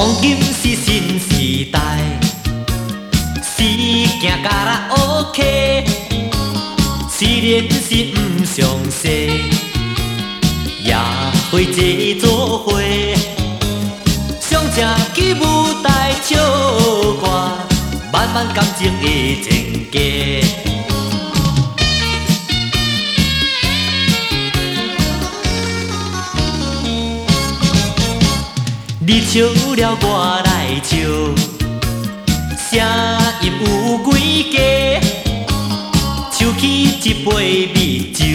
黄金是新时代，是行卡拉 OK， 虽然是不相识，也会坐做伙，上正去舞台笑看，漫漫感情的情家。你笑了，我来笑，声音有几家？抽起一杯蜜酒，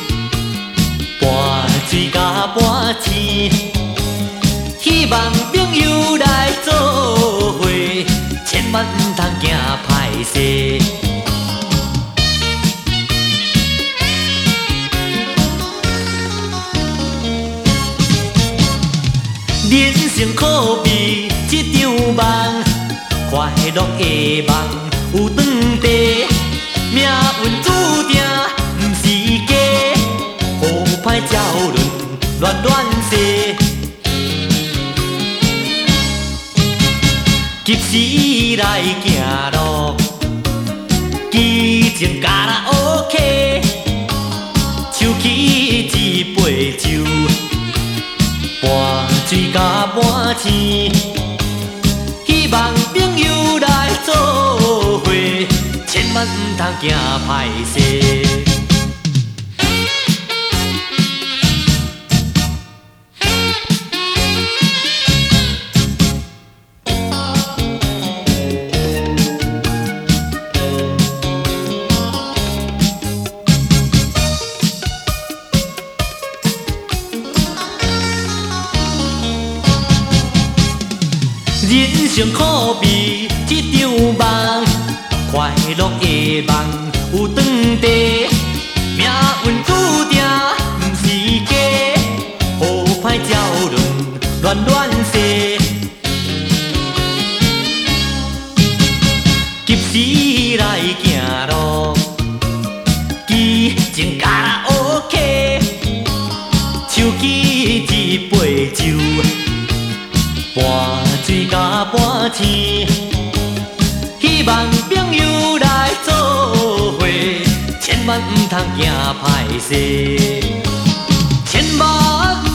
半醉甲半醒。希望朋友来做伙，千万唔通惊歹势。人生可比一场梦，快乐的梦有长地，命运注定不是假，好歹交论乱世，及时来行路，激情卡拉 OK， 抽起一杯酒。半醉甲半醒，希望朋友来做伙，千万唔通惊歹势。人生可比一场梦，快乐的梦有长地，命运注定不是假，好歹交论乱世，及时来行路，激情卡拉 OK， 抽起一杯酒。半醉甲半醒，希望朋友来做伙，千万唔通惊歹势，千万。